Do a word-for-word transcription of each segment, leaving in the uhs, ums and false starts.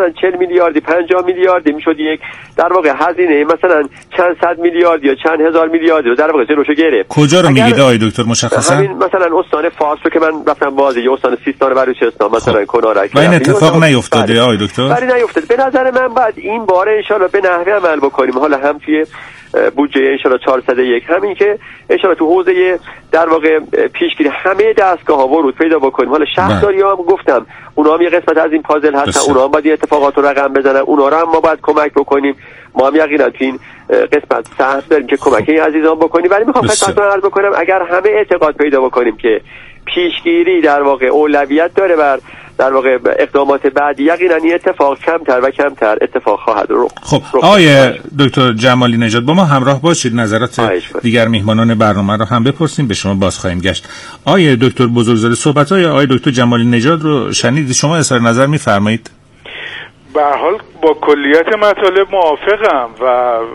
مثلا چهل میلیاردی پنجاه میلیاردی میشد یک در واقع هزینه مثلا چند صد میلیارد یا چند هزار میلیاردی رو در واقع جلوشو گرفت. کجا رو میگید آقای دکتر مشخصا؟ همین مثلا استان فارس رو که من رفتم بازی، یا استان سیستان و بلوچستان مثلا کنارک. و این اتفاق نیفتاده آقای دکتر؟ ولی نیفتاده. به نظر من بعد این بار ان شاءالله به نحوی عمل بکنیم. حالا هم توی بودجه ان شاءالله چهارصد و یک، همین که ان شاءالله تو حوزه در واقع پیشگیری همه دستگاه‌ها ورود پیدا بکنیم. حالا شهرداری‌ها هم گفتم اونها هم یه قسمت از این پازل هستن، اونها هم باید این اتفاقات رو رقم بزنن، اونها رو هم ما باید کمک بکنیم. ما هم یقینا تو این قسمت سهم داریم که کمک این عزیزان بکنیم. ولی میخوام خدمتتون عرض بکنم اگر همه اعتقاد پیدا بکنیم که پیشگیری در واقع اولویت داره بر در واقع اقدامات بعدی، یقینا این اتفاق کمتر و کمتر اتفاق خواهد رخ. خب آقای دکتر جمالی نژاد با ما همراه باشید، نظرات دیگر میهمانان برنامه رو هم بپرسیم، به شما باز خواهیم گشت. آقای دکتر بزرگزاده صحبت‌های آقای دکتر جمالی نژاد رو شنیدید، شما اظهار نظر می‌فرمایید؟ به هر حال با کلیت مطالب موافقم و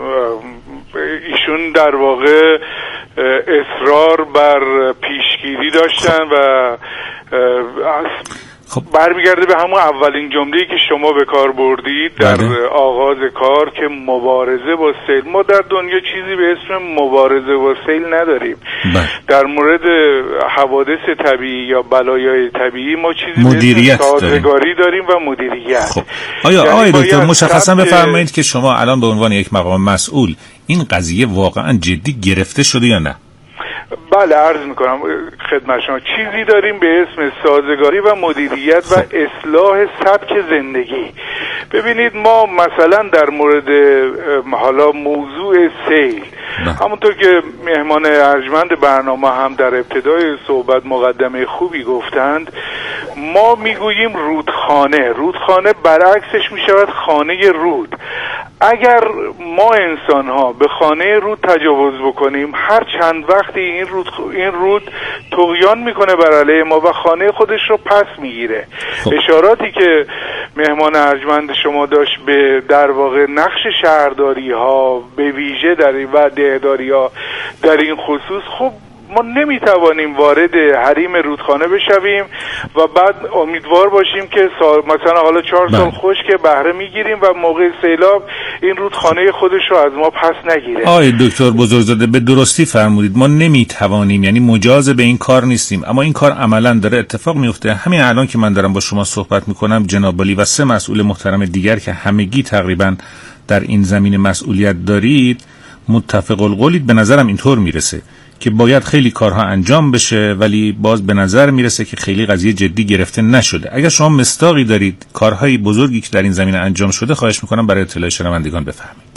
ایشون در واقع اصرار بر پیشگیری داشتن و خب برمیگرده به همون اولین جمله‌ای که شما به کار بردید در بله. آغاز کار که مبارزه با سیل. ما در دنیا چیزی به اسم مبارزه با سیل نداریم. بله. در مورد حوادث طبیعی یا بلایای طبیعی ما چیزی مدیریت به اسم سازگاری داریم و مدیریت. خب آیا آقای دکتر مشخصا بفرمایید که شما الان به عنوان یک مقام مسئول این قضیه واقعا جدی گرفته شده یا نه؟ بله عرض میکنم خدمت شما. چیزی داریم به اسم سازگاری و مدیریت و اصلاح سبک زندگی. ببینید ما مثلا در مورد حالا موضوع سیل، همونطور که مهمان ارجمند برنامه هم در ابتدای صحبت مقدمه خوبی گفتند، ما میگوییم رودخانه. رودخانه برعکسش میشود خانه رود. اگر ما انسان ها به خانه رود تجاوز بکنیم، هر چند وقتی این رود این رود طغیان میکنه بر علیه ما و خانه خودش رو پس میگیره. اشاراتی که مهمان ارجمند شما داشت به در واقع نقش شهرداری ها به ویژه در این و دهداری ها در این خصوص، خب ما نمیتوانیم وارد حریم رودخانه بشویم و بعد امیدوار باشیم که سال مثلا حالا چهار سال خشک بهره میگیریم و موقع سیلاب این رودخانه خودش رو از ما پس نگیره. آقای دکتر بزرگزاده به درستی فرمودید، ما نمیتوانیم، یعنی مجاز به این کار نیستیم، اما این کار عملا داره اتفاق میفته. همین الان که من دارم با شما صحبت میکنم، جناب عالی و سه مسئول محترم دیگر که همگی تقریبا در این زمینه مسئولیت دارید متفق القولید. به نظرم اینطور میرسه که باید خیلی کارها انجام بشه، ولی باز به نظر میرسه که خیلی قضیه جدی گرفته نشده. اگر شما مصداقی دارید کارهای بزرگی که در این زمینه انجام شده، خواهش میکنم برای اطلاع شنوندگان بفرمایید.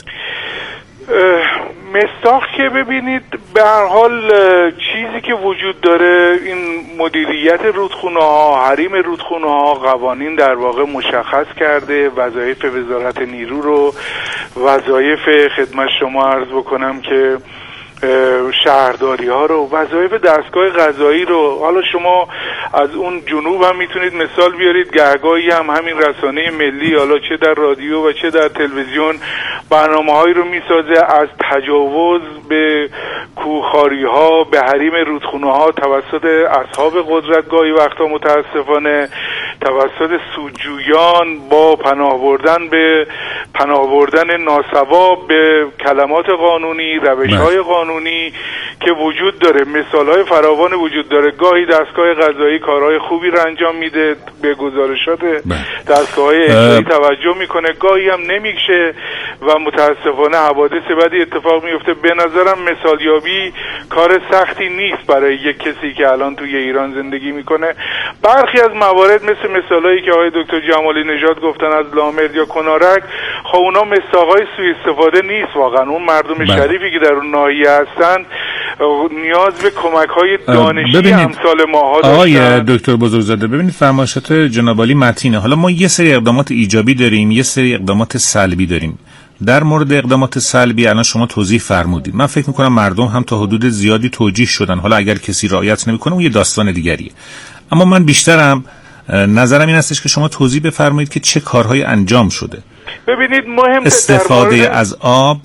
مصداق که ببینید به هر حال چیزی که وجود داره این مدیریت رودخونه ها، حریم رودخونه ها، قوانین در واقع مشخص کرده وظایف وزارت نیرو رو. وظایف خدمت شما عرض بکنم که شهرداری ها رو، وظایف دستگاه قضایی رو. حالا شما از اون جنوب هم میتونید مثال بیارید، گهگاهی هم همین رسانه ملی حالا چه در رادیو و چه در تلویزیون برنامه‌هایی رو میسازه از تجاوز به کوهخواری ها، به حریم رودخونه ها توسط اصحاب قدرت، گاهی وقتا متاسفانه توسط سودجویان، با پناه بردن به پناه بردن ناسواب به کلمات قانونی، روش‌های قانونی که وجود داره. مثال‌های فراوان وجود داره. گاهی دستگاه قضایی کارهای خوبی رو انجام میده، به گزارشات دستگاه‌های اجرایی توجه میکنه، گاهی هم نمیشه و متاسفانه حوادث بدی اتفاق میفته. به نظرم مثالیابی کار سختی نیست برای یک کسی که الان توی ایران زندگی میکنه. برخی از موارد مثل مثالایی که آقای دکتر جمالی نژاد گفتن از لامرد یا کنارک، خب اونا مثاقای سوء استفاده نیست. واقعا اون مردم شریفی که در اون ناحیه هستن نیاز به کمک‌های دانشی امثال ماها داشتن. آقای دکتر بزرگزاده ببینید فرمایشات جناب عالی متینه. حالا ما یه سری اقدامات ایجابی داریم، یه سری اقدامات سلبی داریم. در مورد اقدامات سلبی الان شما توضیح فرمودید. من فکر می‌کنم مردم هم تا حدود زیادی توجیه شدن. حالا اگر کسی رعایت نمی‌کنه اون یه داستان دیگریه. اما من بیشترم نظرم این هستش که شما توضیح بفرمایید که چه کارهایی انجام شده. ببینید مهم استفاده از آب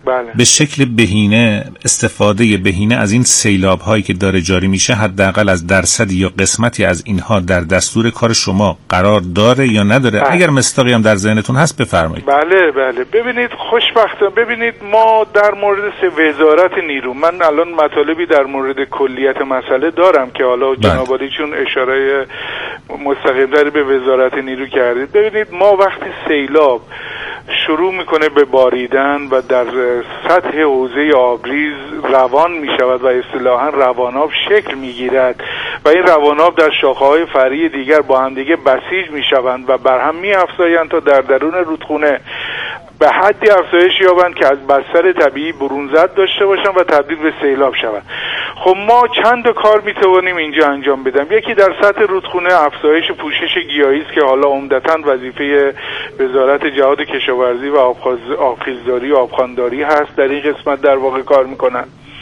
بله. به شکل بهینه استفاده بهینه از این سیلاب هایی که داره جاری میشه حداقل از درصدی یا قسمتی از اینها در دستور کار شما قرار داره یا نداره؟ بله. اگر مستاقی هم در ذهنتون هست بفرمایید. بله بله ببینید خوشبختانه ببینید ما در مورد وزارت نیرو، من الان مطالبی در مورد کلیت مسئله دارم که حالا جناب عالی چون اشاره مستقیم‌تری به وزارت نیرو کردید. ببینید ما وقتی سیلاب شروع میکنه به باریدن و در سطح حوزه آبریز روان میشود و اصطلاحاً رواناب شکل میگیرد و این رواناب در شاخه‌های فرعی دیگر با هم دیگه بسیج میشوند و بر هم میافزایند تا در درون رودخونه به حدی افزایش یابند که از بستر طبیعی برونزد داشته باشند و تبدیل به سیلاب شوند. خب ما چند کار میتوانیم اینجا انجام بدیم. یکی در سطح رودخونه افزایش پوشش گیاهی است که حالا عمدتاً وظیفه وزارت جهاد کشاورزی و آبخیزداری و آبخوانداری هست، در این قسمت در واقع کار میکنن.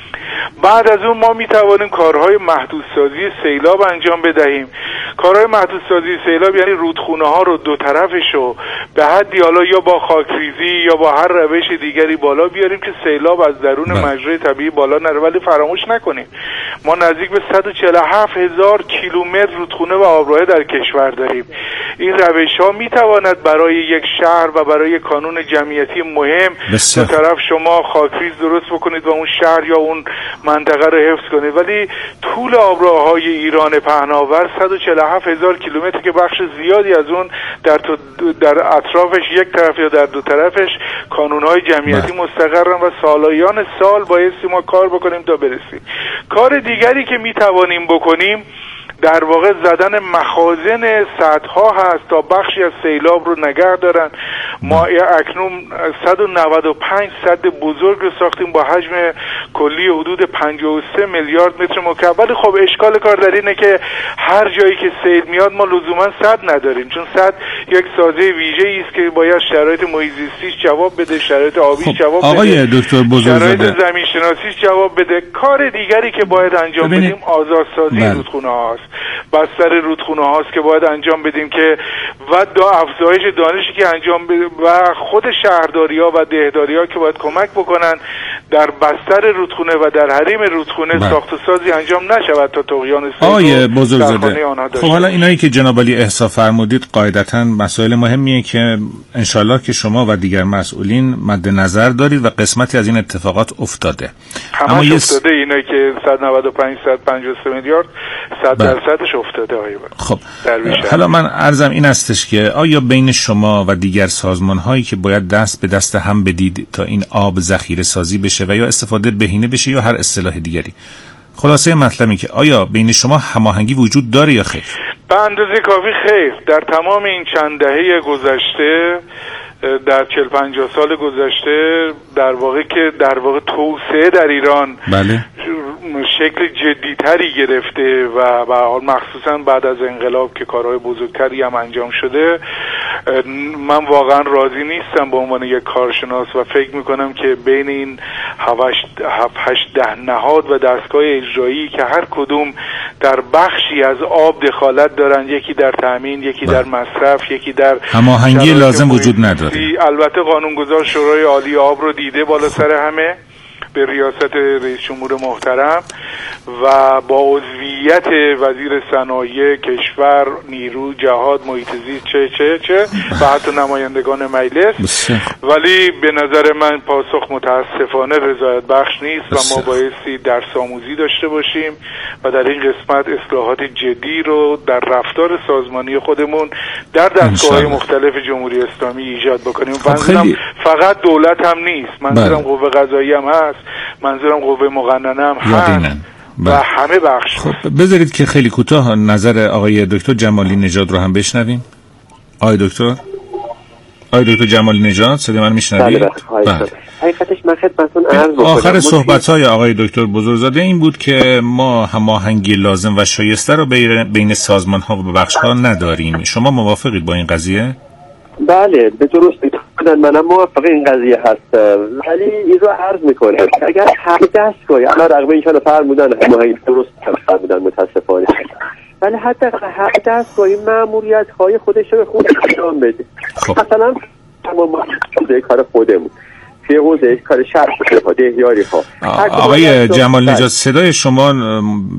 بعد از اون ما میتوانیم کارهای محدودسازی سیلاب انجام بدهیم. کارهای محدودسازی سیلاب یعنی رودخونه ها رو دو طرفش رو به حدی حالا یا با خاکریزی یا با هر روش دیگری بالا بیاریم که سیلاب از درون مجرای طبیعی بالا نره. ولی فراموش نکنیم ما نزدیک به صد و چهل و هفت هزار کیلومتر رودخونه و آبراه در کشور داریم. این روش ها میتواند برای یک شهر و برای کانون جمعیتی مهم دو طرف شما خاکریز درست بکنید و اون شهر یا اون منطقه رو حفظ کنید. ولی طول آبراههای ایران پهناور صد و چهل و هفت هزار کیلومتر که بخش زیادی از اون در در اطرافش یک طرف یا در دو طرفش کانونهای جمعیتی مستقرن و سالایان سال بایستی ما کار بکنیم تا برسیم. کار دیگری که میتوانیم بکنیم در واقع زدن مخازن سدها هست تا بخشی از سیلاب رو نگه دارن. ما اکنون صد و نود و پنج سد بزرگ رو ساختیم با حجم کلی حدود پنجاه و سه میلیارد متر مکعب. ولی خب اشکال کار در اینه که هر جایی که سیل میاد ما لزوما سد نداریم، چون سد یک سازه ویژه‌ای است که باید شرایط محیط زیستیش جواب بده، شرایط آبیش خب جواب آقای بده، دکتر بزرگزاده شرایط زمین شناسیش جواب بده. کار دیگری که باید انجام ببینید. بدیم آزادسازی بله. رودخونه هاست، بستر رودخونه هاست که باید انجام بدیم که و دا افزایش دانشی که انجام بدیم و خود شهرداری ها و دهداری ها که باید کمک بکنن در بستر رودخونه و در حریم رودخونه ساخت و سازی انجام نشود تا طغیان سیل. آقای بزرگزاده خب حالا اینایی که جناب عالی احسا فرمودید قاعدتاً مسائل مهمیه که انشالله که شما و دیگر مسئولین مد نظر دارید و قسمتی از این اتفاقات افتاده. اما یه افتاده اینایی که صد و نود و پنج صد و پنجاه و سه میلیارد صد درصدش افتاده. آقای خب حالا من عرضم این استش که آیا بین شما و دیگر سازمان هایی که باید دست به دست هم بدید تا این آب ذخیره سازی بشه و یا استفاده بهینه بشه یا هر اصطلاح دیگری، خلاصه مطلبی که آیا بین شما هماهنگی وجود داره یا خیر؟ به اندازه کافی خیر. در تمام این چند دهه گذشته، در چهل پنجاه سال گذشته در واقع که در واقع توسعه در ایران بله. شکل جدیتری گرفته و به حال مخصوصا بعد از انقلاب که کارهای بزرگتری هم انجام شده، من واقعا راضی نیستم به عنوان یک کارشناس و فکر میکنم که بین این هفت هشت ده نهاد و دستگاه اجرایی که هر کدوم در بخشی از آب دخالت دارن، یکی در تامین، یکی در مصرف، یکی در هماهنگی لازم وجود نداره. البته قانونگذار شورای عالی آب رو دیده بالا سر همه به ریاست رئیس جمهور محترم و با عضویت وزیر صنایع کشور، نیرو، جهاد، محیط زیست چه چه چه و حتی نمایندگان مجلس. ولی به نظر من پاسخ متاسفانه رضایت بخش نیست و ما بایستی درس آموزی داشته باشیم و در این قسمت اصلاحات جدی رو در رفتار سازمانی خودمون در دستگاه‌های مختلف جمهوری اسلامی ایجاد بکنیم. منظورم فقط دولت هم نیست، منظورم قوه قضایی هم هست، منظورم قوه مقننه هم هست و همه بخش. خب بذارید که خیلی کوتاه نظر آقای دکتر جمالی نژاد رو هم بشنویم. آقای دکتر آقای دکتر جمالی نژاد صدای من میشنوید؟ بله. حقیقتش من خدمتتون عرض بکنم آخر صحبت‌های آقای دکتر بزرگزاده این بود که ما هماهنگی لازم و شایسته رو بین سازمان‌ها و بخش‌ها نداریم. شما موافقید با این قضیه؟ بله به درستی منم موافق این قضیه هست، ولی این رو عرض میکنم اگر هر دستگاهی علا رغم این که فرمودن هماهنگی درست فرمودن متاسفانه، ولی حتی هر دستگاهی مأموریت های خودش رو خود انجام بده. مثلا تمام شده کار خودمون توی حوزه کار شهر ها دهیاری ها. آقای جمال نجات صدای شما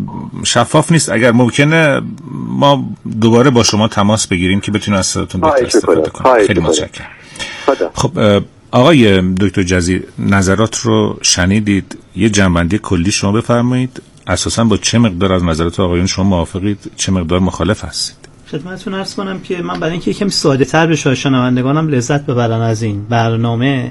شفاف نیست، اگر ممکنه ما دوباره با شما تماس بگیریم که بتونیم از صداتون بهتر استفاده کنیم. خیلی متشکرم. خب آقای دکتر جزیر نظرات رو شنیدید، یه جنبندی کلی شما بفرمایید. اساساً با چه مقدار از نظرات آقایون شما موافقید، چه مقدار مخالف هستید؟ خدمتتون عرض کنم که من برای اینکه یکم ساده‌تر بشه شنوندگانم لذت ببرن از این برنامه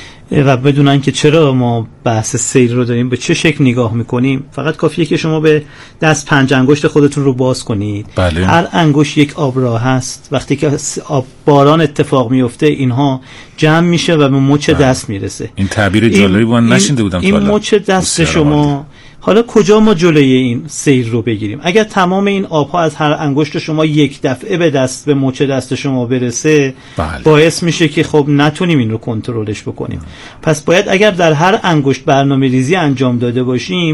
و بدونن که چرا ما بحث سیل رو داریم، به چه شکل نگاه میکنیم، فقط کافیه که شما به دست پنج انگشت خودتون رو باز کنید. بله. هر انگشت یک آبراه هست. وقتی که آب باران اتفاق میفته اینها جمع میشه و به مچ بله. دست میرسه. این تعبیر جالبی بود، نشنیده بودم. این مچ دست شما، حالا کجا ما جلوی این سیر رو بگیریم؟ اگر تمام این آبها از هر انگشت شما یک دفعه به دست به مچ دست شما برسه، بله. باعث میشه که خب نتونیم این رو کنترلش بکنیم. پس باید اگر در هر انگشت برنامه‌ریزی انجام داده باشیم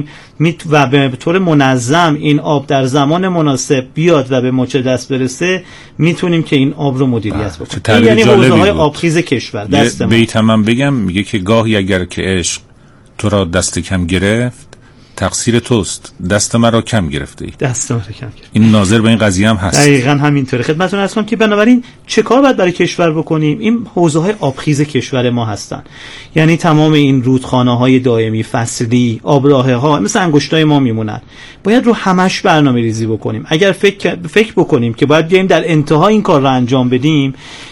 و به طور منظم این آب در زمان مناسب بیاد و به مچ دست برسه، میتونیم که این آب رو مدیریت بکنیم. این یعنی حوزه‌های آبخیز کشور. دست ما بیت هم بگم، میگه که گاهی اگر که عشق تو را دست کم گرفت، تقصیر توست، دست من را کم گرفته ای. دست من را کم گرفته. این ناظر به این قضیه هم هست. دقیقاً همینطوره. خدمتتون عرض کنم که بنابراین چه کار باید برای کشور بکنیم؟ این حوزه‌های آبخیز کشور ما هستن. یعنی تمام این رودخانه‌های دائمی، فصلی، آبراهه‌ها مثل انگشتای ما میمونن. باید رو همش برنامه‌ریزی بکنیم. اگر فکر فکر بکنیم که باید بیایم در انتها این کار رو انجام بدیم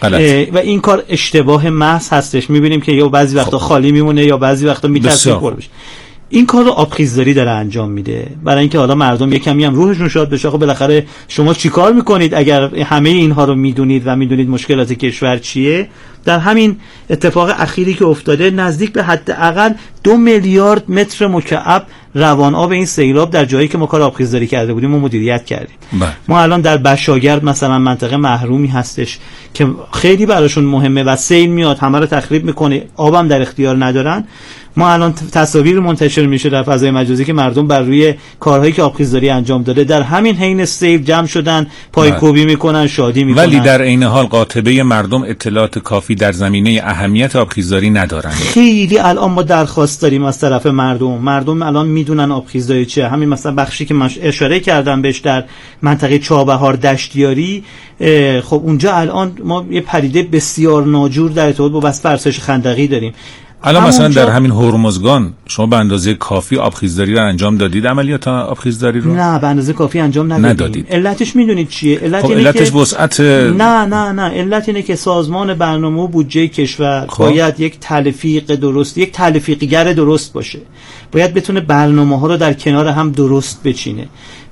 و این کار اشتباه محض هستش، می‌بینیم که یا بعضی وقتا خالی میمونه یا بعضی وقتا میترسه پر بشه. این کار رو آبخیزداری داره انجام میده برای اینکه حالا مردم یک کمی هم روحشون شاد بشه. خب بالاخره شما چیکار میکنید اگر همه اینها رو میدونید و میدونید مشکلات کشور چیه؟ در همین اتفاق اخیری که افتاده نزدیک به حداقل دو میلیارد متر مکعب روان آب این سیلاب در جایی که ما کار آبخیزداری کرده بودیم و مدیریت کردیم. بله. ما الان در بشاگرد مثلا منطقه محرومی هستش که خیلی براشون مهمه و سیل میاد همه رو تخریب میکنه، آبم در اختیار ندارن. ما الان تصاویر منتشر میشه در فضای مجازی که مردم بر روی کارهایی که آبخیزداری انجام داده در همین حین سیل جمع شدن، پایکوبی میکنن، شادی میکنن. ولی در عین حال قاطبه مردم اطلاعات کافی در زمینه اهمیت آبخیزداری ندارن. خیلی الان ما درخواست داریم از طرف مردم. مردم الان میدونن آبخیزداری چیه. همین مثلا بخشی که من اشاره کردم بهش در منطقه چابهار دشتیاری، خب اونجا الان ما یه پدیده بسیار ناجور در ارتباط با بس فرسایش خندقی داریم. الان مثلا در همین هرمزگان شما به اندازه کافی آبخیزداری رو انجام دادید؟ عملیات آبخیزداری رو نه به اندازه کافی انجام ندادیم. ندادید. علتش میدونید چیه؟ علت خب اینه علتش که وسعت نه نه نه علت اینه که سازمان برنامه و بودجه کشور خب. باید یک تلفیق درست، یک تلفیقگر درست باشه. باید بتونه برنامه‌ها رو در کنار هم درست بچینه.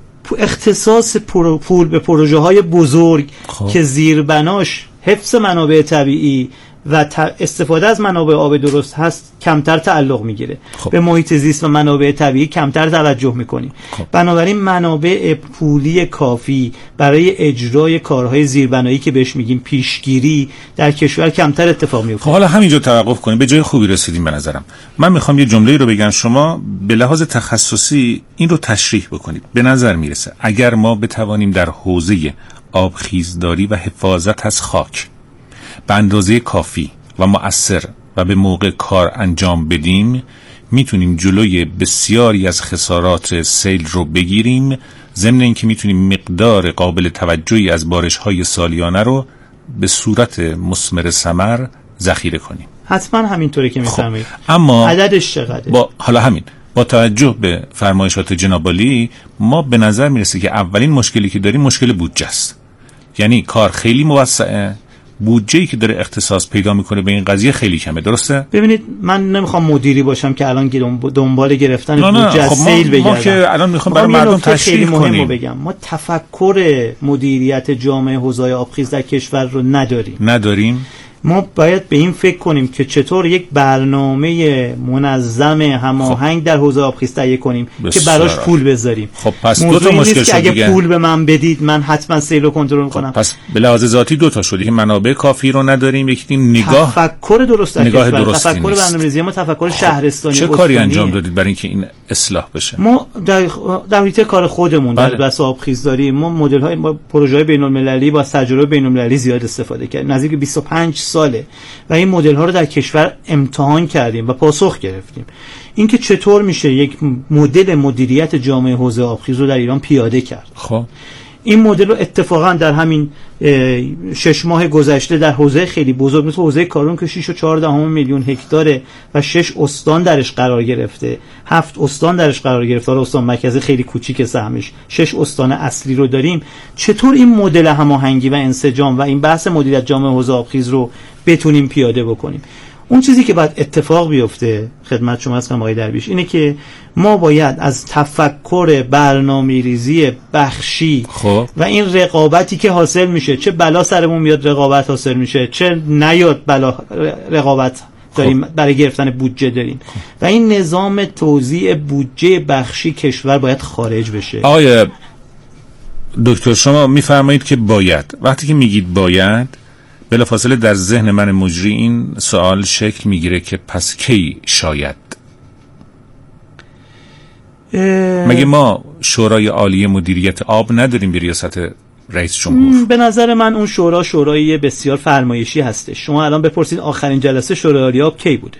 اختصاص پول به پروژه های بزرگ خب. که زیربناش حفظ منابع طبیعی و استفاده از منابع آب درست هست کمتر تعلق میگیره. خب. به محیط زیست و منابع طبیعی کمتر توجه میکنیم. خب. بنابراین منابع پولی کافی برای اجرای کارهای زیربنایی که بهش میگیم پیشگیری در کشور کمتر اتفاق میفته. خب حالا همینجا توقف کنیم، به جای خوبی رسیدیم به نظرم. من میخوام یه جمله‌ای رو بگم، شما به لحاظ تخصصی این رو تشریح بکنید. به نظر میرسه اگر ما بتوانیم در حوزه آبخیزداری و حفاظت از خاک به اندازه کافی و مؤثر و به موقع کار انجام بدیم، میتونیم جلوی بسیاری از خسارات سیل رو بگیریم، ضمن اینکه میتونیم مقدار قابل توجهی از بارش‌های سالیانه رو به صورت مثمر ثمر ذخیره کنیم. حتما همینطوره که میفرمایید. خب. اما عددش چقدره؟ با حالا همین با توجه به فرمایشات جناب عالی، ما به نظر میرسه که اولین مشکلی که داریم مشکل بودجه است. یعنی کار خیلی موسعه، بودجه‌ای که داره اختصاص پیدا میکنه به این قضیه خیلی کمه. درسته؟ ببینید من نمیخوام مدیری باشم که الان دنبال گرفتن بودجه خب سیل بگردم. ما که الان میخوام برای مردم تشریح کنیم بگم ما تفکر مدیریت جامعه حوزه‌های آبخیز در کشور رو نداریم. نداریم. ما باید به این فکر کنیم که چطور یک برنامه منظم هماهنگ در حوزه آبخیز تهیه کنیم که براش پول بذاریم. خب پس دو تا مشکل شد اگه دیگه. پول به من بدید من حتما سیل رو کنترل کنم. خب پس به لحاظ ذاتی دو تا شد که منابع کافی رو نداریم، یکی نگاه تفکر درست نگاه کشور، درستی تفکر برنامه‌ریزی ما تفکر خب. شهرستانی. چه کاری انجام دادید برای اینکه این اصلاح بشه؟ ما در در حیطه کار خودمون بله. در بحث آبخیزداری ما مدل‌های ما پروژه‌های بین‌المللی با تجربه بین‌المللی زیاد استفاده کردیم. نزدیک بیست و پنج ساله و این مدل ها رو در کشور امتحان کردیم و پاسخ گرفتیم. اینکه چطور میشه یک مدل مدیریت جامعه حوزه آبخیز رو در ایران پیاده کرد. خب این مدل رو اتفاقا در همین شش ماه گذشته در حوزه خیلی بزرگ مثل حوزه کارون که شش و چهار دهم میلیون هکتاره و شش استان درش قرار گرفته، هفت استان درش قرار گرفته، استان مرکزی خیلی کوچیک سهمش، شش استان اصلی رو داریم. چطور این مدل هماهنگی و انسجام و این بحث مدیریت جامعه حوزه آبخیز رو بتونیم پیاده بکنیم؟ اون چیزی که باید اتفاق بیفته خدمت شما هستم آقای درویش اینه که ما باید از تفکر برنامه‌ریزی بخشی خب. و این رقابتی که حاصل میشه، چه بلا سرمون میاد رقابت حاصل میشه، چه نیاد بلا رقابت داریم خب. برای گرفتن بودجه داریم خب. و این نظام توزیع بودجه بخشی کشور باید خارج بشه. آقای دکتر شما میفرمایید که باید، وقتی که میگید باید بلافاصله در ذهن من مجری این سوال شکل میگیره که پس کی شاید؟ مگه ما شورای عالی مدیریت آب نداریم به ریاست رئیس جمهور؟ به نظر من اون شورا شورایی بسیار فرمایشی هستش. شما الان بپرسید آخرین جلسه شورای عالی آب کی بوده؟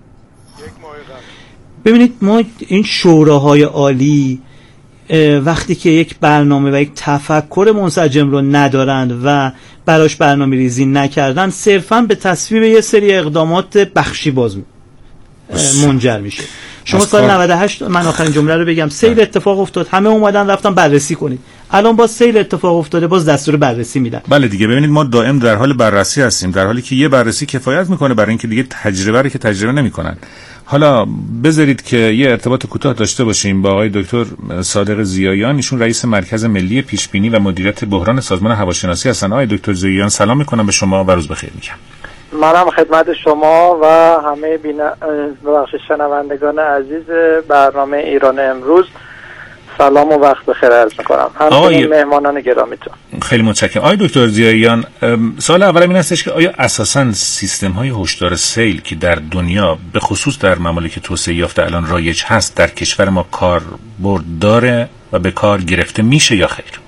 ببینید ما این شوراهای عالی وقتی که یک برنامه و یک تفکر منسجم رو ندارند و براش برنامه ریزی نکردن، صرفاً به تصویب یه سری اقدامات بخشی باز منجر میشه. شما سال نود و هشت من آخرین جمله رو بگم، سیل اتفاق افتاد، همه اومدن رفتن بررسی کنید. الان باز سیل اتفاق افتاده، باز دستور بررسی میدن. بله دیگه، ببینید ما دائم در حال بررسی هستیم، در حالی که یه بررسی کفایت میکنه برای اینکه دیگه تجربه رو که تجربه نمیکنن. حالا بذارید که یه ارتباط کوتاه داشته باشیم با آقای دکتر صادق ضیاییان، ایشون رئیس مرکز ملی پیشبینی و مدیریت بحران سازمان هواشناسی هستن. آقای دکتر ضیاییان سلام میکنم به شما و روز بخیر میگم. منم خدمت شما و همه بینا... ببخشید شنوندگان عزیز برنامه ایران امروز سلام و وقت بخیر عرض میکنم. همچنین مهمانان گرامیتون. خیلی متشکرم. آقای دکتر ضیاییان، سوال اولم این هستش که آیا اساساً سیستم های هشدار سیل که در دنیا به خصوص در ممالک توسعه یافته الان رایج هست در کشور ما کاربرد داره و به کار گرفته میشه یا خیر؟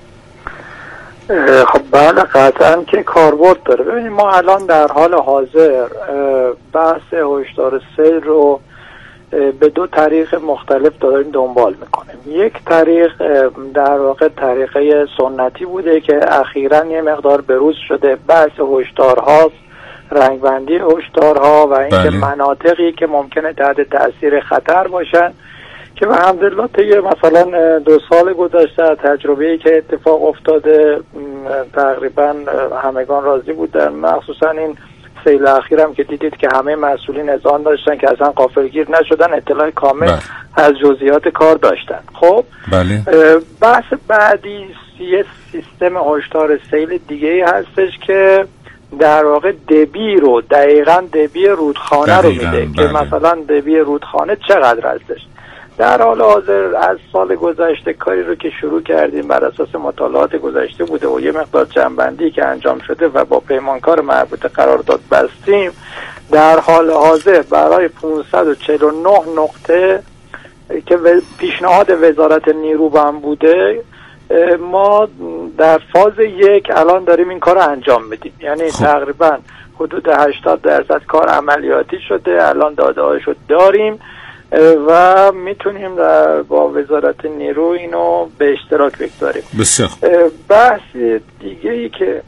خب بله قطعا که کاربرد داره. ببینید ما الان در حال حاضر بحث هشدار سیل رو به دو طریق مختلف داریم دنبال میکنیم. یک طریق در واقع طریقه سنتی بوده که اخیراً یه مقدار بروز شده، بحث هشدارها، رنگبندی هشدارها و اینکه مناطقی که ممکنه تحت تأثیر خطر باشن که به الحمدلله طی مثلا دو سال گذشته تجربه‌ای که اتفاق افتاده تقریبا همگان راضی بودن، مخصوصا این سیل اخیرم که دیدید که همه مسئولین اذعان داشتن که اصلا غافلگیر نشدن، اطلاع کامل بله. از جزئیات کار داشتن. خب بله. بحث بعدی یه سیستم هشدار سیل دیگه هستش که در واقع دبی رو دقیقاً دبی رودخانه رو میده بله. که مثلا دبی رودخانه چقدر هستش. در حال حاضر از سال گذشته کاری رو که شروع کردیم بر اساس مطالعات گذشته بوده و یه مقدار جنبندی که انجام شده و با پیمانکار مربوطه قرارداد بستیم. در حال حاضر برای پانصد و چهل و نه نقطه که پیشنهاد وزارت نیروبان بوده ما در فاز یک الان داریم این کار رو انجام میدیم. یعنی خب. تقریبا حدود هشتاد درصد کار عملیاتی شده، الان داده هاشو داریم و میتونیم در با وزارت نیرو اینو به اشتراک بگذاریم. بسیار بحث دیگه ای که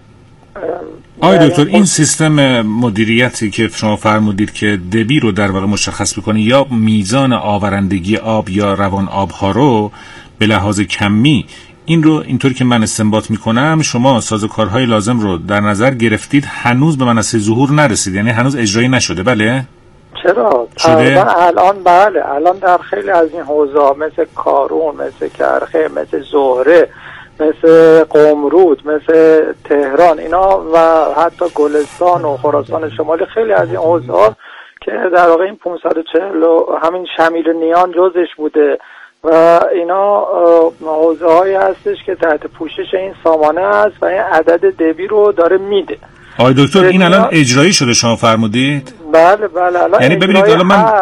آقای دکتر این سیستم مدیریتی که شما فرمودید که دبی رو در واقع مشخص بکنه یا میزان آورندگی آب یا روان آبها رو به لحاظ کمی، این رو اینطور که من استنباط میکنم شما سازوکارهای لازم رو در نظر گرفتید، هنوز به منصه ظهور نرسید، یعنی هنوز اجرایی نشده؟ بله؟ چرا؟ الان بله الان در خیلی از این حوزه مثل کارون، مثل کرخه، مثل زهره، مثل قمرود، مثل تهران اینا و حتی گلستان و خراسان شمالی، خیلی از این حوزه ها که در واقع این پانصد و چهل همین شمیل نیان جزش بوده و اینا حوزه هایی هستش که تحت پوشش این سامانه است و این عدد دبی رو داره میده. آقای دکتر این الان اجرایی شده شما فرمودید؟ بله بله الان یعنی ببینید الان من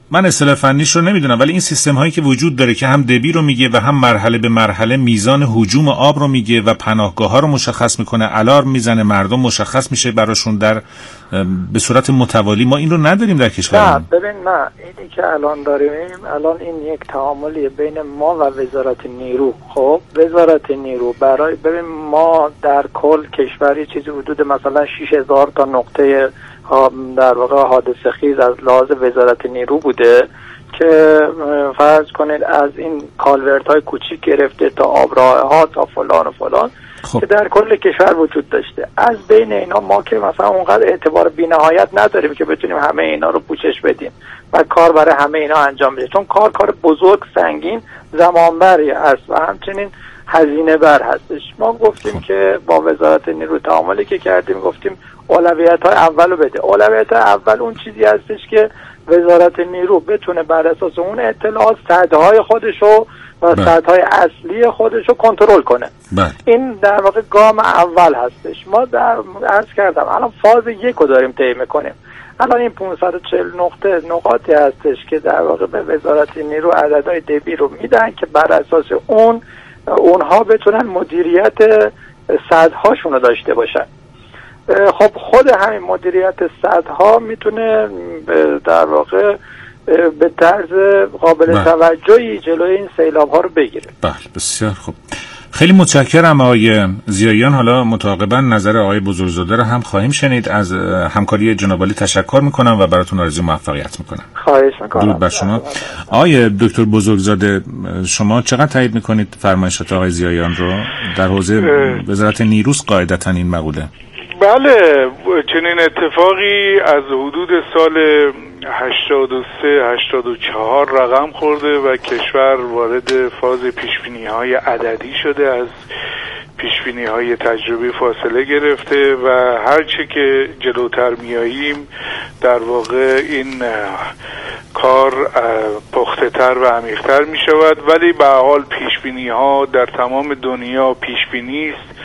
من اصطلاح فنیش رو نمیدونم، ولی این سیستم هایی که وجود داره که هم دبی رو میگه و هم مرحله به مرحله میزان هجوم آب رو میگه و پناهگاه ها رو مشخص میکنه، الارم میزنه، مردم مشخص میشه براشون در به صورت متوالی. ما این رو نداریم در کشورمون. نه ببین، نه اینی که الان داریم، الان این یک تعاملی بین ما و وزارت نیرو. خب وزارت نیرو برای ببین ما در کل کشوری چیزی حدود مثلا شش هزار تا نقطه در واقع حادثه خیز از لحاظ وزارت نیرو بوده که فرض کنید از این کالورت های کوچیک گرفته تا آبراه ها تا فلان و فلان خب. که در کل کشور وجود داشته. از بین اینا ما که مثلا اونقدر اعتبار بی‌نهایت نداریم که بتونیم همه اینا رو پوشش بدیم و کار برای همه اینا انجام بدیم، چون کار کار بزرگ، سنگین، زمانبری است و همچنین هزینه بر هستش. ما گفتیم خب. که با وزارت نیرو تعاملی که کردیم گفتیم اولویت های اولو بده. اولویت های اول اون چیزی هستش که وزارت نیرو بتونه بر اساس اون اطلاعات سدهای خودشو و سدهای اصلی خودشو کنترل کنه. بله. این در واقع گام اول هستش. ما در عرض کردم الان فاز یک رو داریم طی میکنیم. الان این پانصد و چهل نقطه نقاطی هستش که در واقع به وزارت نیرو عددهای دبی رو میدن که بر اساس اون اونها بتونن مدیریت سدهاشون رو داشته باشن. خب خود همین مدیریت سدها میتونه در واقع به طرز قابل بله. توجهی جلوی این سیلاب ها رو بگیره. بله بسیار خوب، خیلی متشکرم آقای ضیاییان. حالا متعاقبا نظر آقای بزرگزاده رو هم خواهیم شنید. از همکاری جناب عالی تشکر میکنم و براتون آرزوی موفقیت میکنم. خواهش میکنم. درود بر شما. آقای دکتر بزرگزاده، شما چقدر تایید میکنید فرمایشات آقای ضیاییان رو؟ در حوزه وزارت نیروست قاعدتا این مقوله. بله، چنین اتفاقی از حدود سال هشتاد و سه هشتاد و چهار رقم خورده و کشور وارد فاز پیشبینی‌های عددی شده، از پیشبینی‌های تجربی فاصله گرفته و هرچه که جلوتر میاییم در واقع این کار پخته‌تر و عمیق‌تر میشود. ولی به هر حال پیشبینی‌ها در تمام دنیا پیشبینی است.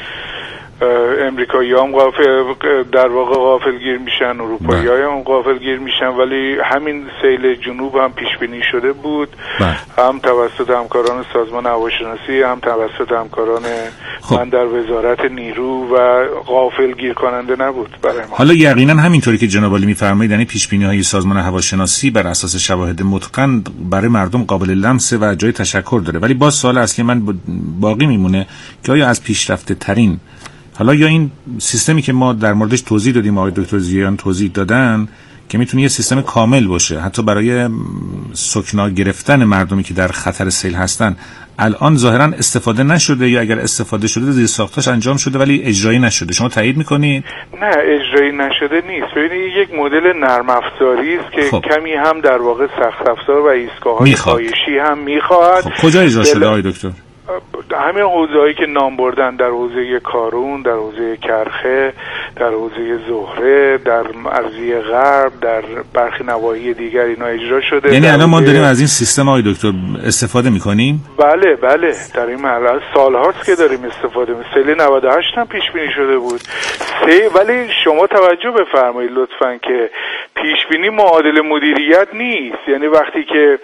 امریکایی هم غافل در واقع غافلگیر میشن، اروپایی هم غافلگیر میشن، ولی همین سیل جنوب هم پیش بینی شده بود بله. هم توسط همکاران سازمان هواشناسی، هم توسط همکاران خب. من در وزارت نیرو و غافلگیر کننده نبود برای ما. حالا یقینا همینطوری که جناب عالی میفرمایید، یعنی پیش بینی های سازمان هواشناسی بر اساس شواهد متقن برای مردم قابل لمسه و جای تشکر داره، ولی باز سوال اصلی من باقی میمونه که آیا از پیشرفته ترین، حالا یا این سیستمی که ما در موردش توضیح دادیم، آقای دکتر ضیاییان توضیح دادن که میتونه یه سیستم کامل باشه حتی برای سکنا گرفتن مردمی که در خطر سیل هستن، الان ظاهرا استفاده نشده یا اگر استفاده شده زیر ساختاش انجام شده ولی اجرایی نشده. شما تایید میکنید؟ نه، اجرایی نشده نیست. ببینید یک مدل نرم افزاری است که خب. کمی هم در واقع سخت افزار و ایستگاه‌های پایشی هم میخواهد. خب کجا اجرا شده آقای دکتر؟ همین حوزه‌هایی که نام بردن، در حوزه کارون، در حوزه کرخه، در حوزه زهره، در ارضیه غرب، در برخی نواحی دیگر اینا اجرا شده. یعنی الان ما داریم از این سیستم آقای دکتر استفاده می‌کنیم؟ بله بله، در این مرحله سال‌هاست که داریم استفاده می‌کنیم. سال نود و هشت هم پیش بینی شده بود. سه ولی شما توجه بفرمایید لطفاً که پیش بینی معادل مدیریت نیست. یعنی وقتی که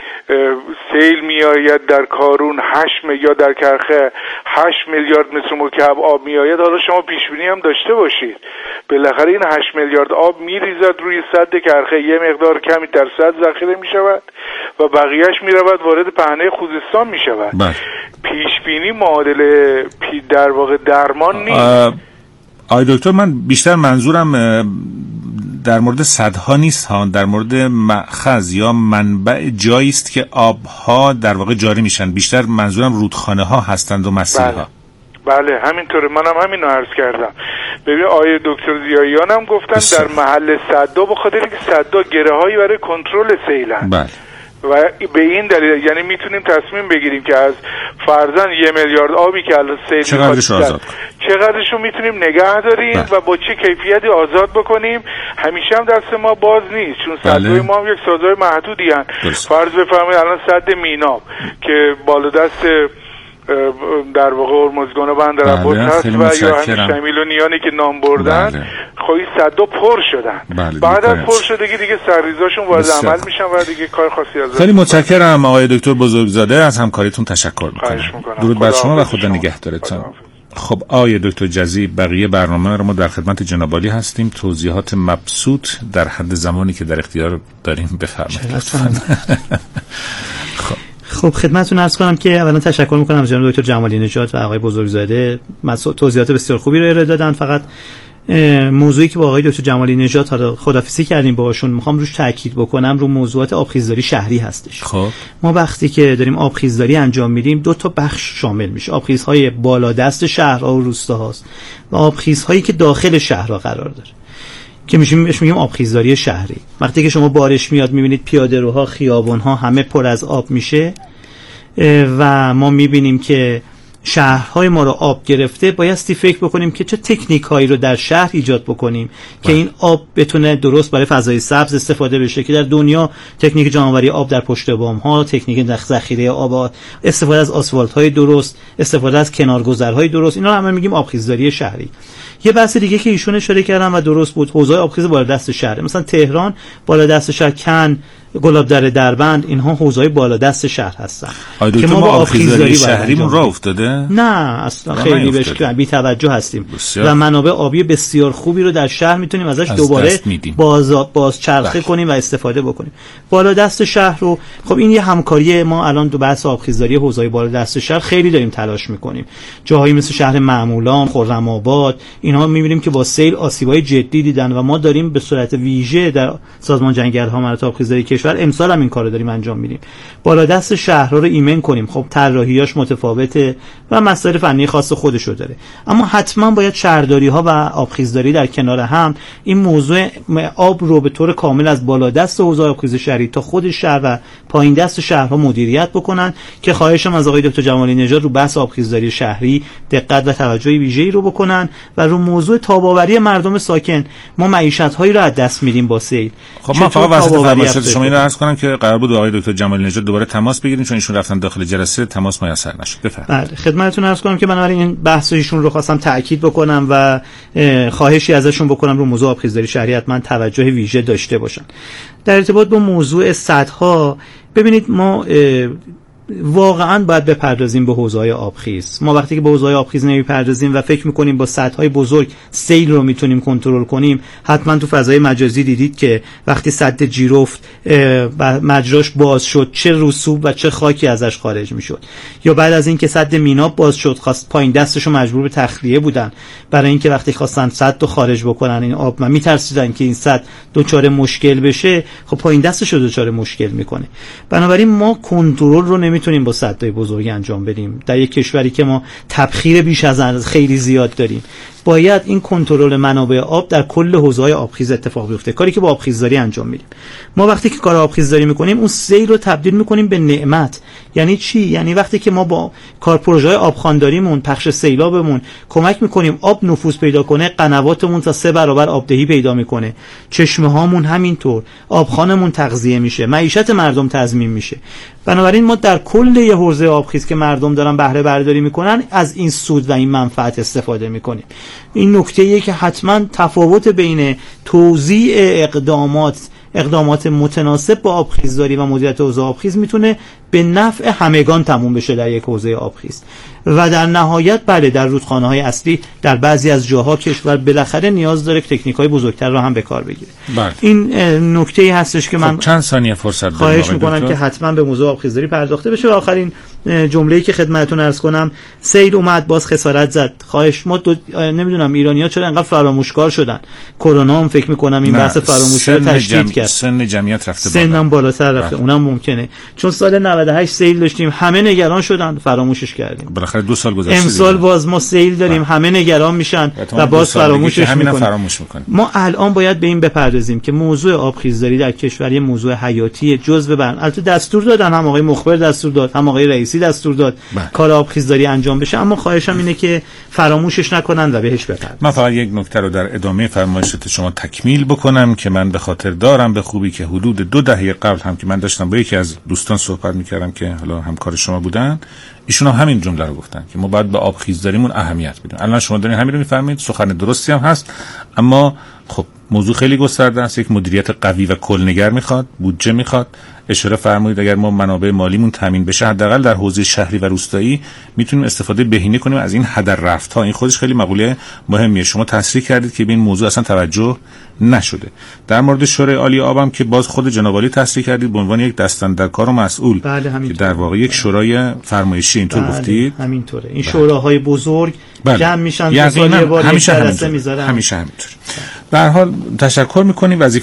سیل می آید در کارون هشت یا در کرخه هشت میلیارد متر مکعب آب می آید، حالا شما پیش بینی هم داشته باشید بالاخره این هشت میلیارد آب می ریزد روی سد کرخه، یه مقدار کمی در سد ذخیره می شود و بقیهش می رود وارد پهنه خوزستان می شود. پیش بینی معادل پی در واقع درمان نیست. آقای دکتر، من بیشتر منظورم در مورد سدها نیست ها، در مورد مأخذ یا منبع جایی است که آبها در واقع جاری میشن. بیشتر منظورم رودخانه ها هستند و مسیرها. بله, بله همینطوره، منم همین رو عرض کردم. ببین آیه دکتر ضیاییان هم گفتن بسیار. در محل سدها به خاطر اینکه سدها گره هایی برای کنترل سیلن. بله. و به این دلیل یعنی میتونیم تصمیم بگیریم که از فرضاً یه میلیارد آبی که الان سیل چقدرش آزاد چقدرش رو میتونیم نگه داریم بله. و با چه کیفیتی آزاد بکنیم. همیشه هم دست ما باز نیست، چون سدهای ما هم یک سازهای محدودی هستند. فرض بفرمایید الان سد میناب که بالا دست در واقع هرمزگان و بندر عباس هست و یا همین شمیل و نیانی که نام بردن. بله. خب این صدا پر شدن. بله. بعد از پر شدگی دیگه سرریزاشون وارد عمل میشن و دیگه کار خاصی از خیلی متشکرم آقای دکتر بزرگزاده، از همکاریتون تشکر میکنم. درود بر شما و خدا نگهدارتون. خب آقای دکتر جزی، بقیه برنامه رو ما در خدمت جناب عالی هستیم. توضیحات مبسوط در حد زمانی که در اختیار داریم بفرمایید. خب خب خدمتتون عرض کنم که اولا تشکر میکنم از جناب دکتر جمالی نژاد و آقای بزرگزاده، توضیحات بسیار خوبی رو ارائه دادن. فقط موضوعی که با آقای دکتر جمالی نژاد حالا خدافیزی کردیم باهاشون، میخوام روش تاکید بکنم، رو موضوعات آبخیزداری شهری هستش. خب ما وقتی که داریم آبخیزداری انجام میدیم دو تا بخش شامل میشه: آبخیزهای بالا دست شهرها و روستاهاست و آبخیزهایی که داخل شهرها قرار داره که میشیم بهش میگیم آبخیزداری شهری. وقتی که شما بارش میاد میبینید پیاده‌روها، خیابان‌ها همه پر از آب میشه و ما میبینیم که شهرهای ما رو آب گرفته، بایستی فکر بکنیم که چه تکنیک هایی رو در شهر ایجاد بکنیم که این آب بتونه درست برای فضای سبز استفاده بشه، که در دنیا تکنیک جانوری آب در پشت بام ها، تکنیک ذخیره آب، استفاده از آسفالت های درست، استفاده از کنارگذرهای درست، اینا رو همه میگیم آبخیزداری شهری. یه بحث دیگه که ایشون اشاره کردن و درست بود، حوضه‌های آبخیز بالا دست شهر، مثلا تهران بالا دست شهر، کن، گلاب در دربند، اینها حوضه‌های بالا دست شهر هستن که ما با آبخیزداری شهریمون راه افتاده؟ نه اصلا خیلی بهش بی توجه هستیم بسیار. و منابع آبی بسیار خوبی رو در شهر میتونیم ازش از دوباره باز باز چرخه کنیم و استفاده بکنیم. بالا دست شهر رو خب این یه همکاری ما الان تو بحث آبخیزداری حوضه‌های بالا دست شهر خیلی داریم تلاش میکنیم. جاهایی مثل شهر معمولان، خرم‌آباد، اینها میبینیم که با سیل آسیبای جدی دیدن و ما داریم به صورت ویژه در سازمان جنگل‌ها مرکز آبخیزداری کشور امسال هم این کارو داریم انجام میدیم. بالا دست شهرها رو ایمن کنیم. خب طراحیاش متفاوته و مسائل فنی خاص خودشو داره، اما حتما باید شهرداری ها و آبخیزداری در کنار هم این موضوع آب رو به طور کامل از بالا دست حوزه آبخیز شهری تا خود شهر و پایین دست شهرها مدیریت بکنن، که خواهشم از آقای دکتر جمالی نژاد رو بحث آبخیزداری شهری دقت و توجه ویژه‌ای رو بکنن و رو موضوع تاب‌آوری مردم ساکن. ما معیشت‌هایی رو از دست میدیم با سیل. خب من فقط واسه فرمایشات شما اینو عرض کنم که قرار بود آقای دکتر جمالی نژاد دوباره تماس بگیریم، چون ایشون رفتن داخل جلسه، تماس میسر نشد. بفرمایید. بله خدمتتون عرض کنم که بنابراین این بحث ایشون رو خواستم تاکید بکنم و خواهشی ازشون بکنم رو موضوع آبخیزداری شهری حتما توجه ویژه داشته باشن. در ارتباط با موضوع سدها، ببینید ما واقعا باید بپردازیم به حوضه‌های آبخیز. ما وقتی که به حوضه‌های آبخیز نمیپردازیم و فکر میکنیم با سدهای بزرگ سیل رو میتونیم کنترل کنیم، حتما تو فضای مجازی دیدید که وقتی سد جیرفت و مجراش باز شد چه رسوب و چه خاکی ازش خارج میشد، یا بعد از اینکه سد میناب باز شد خواست پایین دستشو مجبور به تخلیه بودن برای اینکه وقتی خواستن سد رو خارج بکنن این آب و میترسیدن که این سد دچار مشکل بشه، خب پایین دستشو دچار مشکل میکنه. بنابراین ما کنترل رو نمی میتونیم با سدهای بزرگی انجام بدیم. در یک کشوری که ما تبخیر بیش از خیلی زیاد داریم، باید این کنترل منابع آب در کل حوضه‌های آبخیز اتفاق بیفته، کاری که با آبخیزداری انجام میدیم. ما وقتی که کار آبخیزداری میکنیم اون سیل رو تبدیل میکنیم به نعمت. یعنی چی؟ یعنی وقتی که ما با کار پروژه‌های آبخوانداریمون، پخش سیلابمون کمک میکنیم آب نفوذ پیدا کنه، قنواتمون تا سه برابر آبدهی پیدا میکنه، چشمه هامون همینطور، آبخانمون تغذیه میشه، معیشت مردم تضمین میشه. بنابراین ما در کل یه حوزه آبخیز که مردم دارن بهره برداری میکنن از این سود و این منفعت استفاده میکنیم. این نکته‌ایه که حتما تفاوت بین توزیع اقدامات اقدامات متناسب با آبخیزداری و مدیریت حوزه آبخیز میتونه به نفع همگان تموم بشه در یک حوزه آبخیز. و در نهایت بله در رودخانه‌های اصلی در بعضی از جاها کشور بالاخره نیاز داره که تکنیک‌های بزرگتر رو هم به کار بگیره. بله. این نکته‌ای هستش که خب من چند ثانیه فرصت خواهش می‌کنم که حتما به موضوع آبخیزداری پرداخته بشه. و آخرین جمله‌ای که خدمتتون عرض کنم، سیل اومد باز خسارت زد. خواهش ما دو... نمیدونم ایرانی‌ها چرا انقدر فراموشکار شدن. کرونا هم فکر می‌کنم این بحث فراموشی رو تشدید جم... کرد. سن جمعیت رفته بالا. سنم بالاتر رفته. بله. اونم ممکنه. چون سال نود و هشت سیل داشتیم، همه نگران شدن، فراموشش کردیم. بالاخره دو سال گذشته. امسال باز ما سیل داریم، بله. همه نگران میشن و باز فراموشش میکنن. فراموش میکنن. ما الان باید به این بپردازیم که موضوع آبخیزداری در کشور یه موضوع حیاتی جزء برن. البته دستور دادن، هم آقای مخبر دستور داد، هم آقای رئیسی دستور داد بله. کار آبخیزداری انجام بشه، اما خواهشم اینه که فراموشش نکنن و بهش بپردازن. من فقط یک نکته رو در ادامه فرمایشات شما تکمیل بکنم که من به خاطر دارم به خوبی که حدود دو دهه قبل هم که من داشتم با یکی از دوستان صحبت میکردم که حالا همکار شما بودن، ایشون هم همین جمله رو گفتن که ما باید به آبخیزداریمون اهمیت بدیم. الان شما دارین همین رو میفرمایید، سخن درستی هم هست، اما خب موضوع خیلی گسترده است. یک مدیریت قوی و کلنگر میخواد، بودجه میخواد. اشاره فرمودید اگر ما منابع مالیمون تامین بشه، حداقل در حوزه شهری و روستایی میتونیم استفاده بهینه کنیم از این هدر رفت‌ها. این خودش خیلی مقوله مهمیه. شما تصریح کردید که به این موضوع اصلا توجه نشده. در مورد شورای عالی آبم که باز خود جناب عالی تصریح کردید به عنوان یک دستاندرکار و مسئول، بله، که در واقع یک شورای فرمایشی اینطور بله، گفتید. همینطوره. این شوراهای بزرگ بله. جمع میشن، یعنی سال یه بار همیشه یک جلسه میذارن. همیشه همینطوره. به هر حال تشکر می‌کنیم.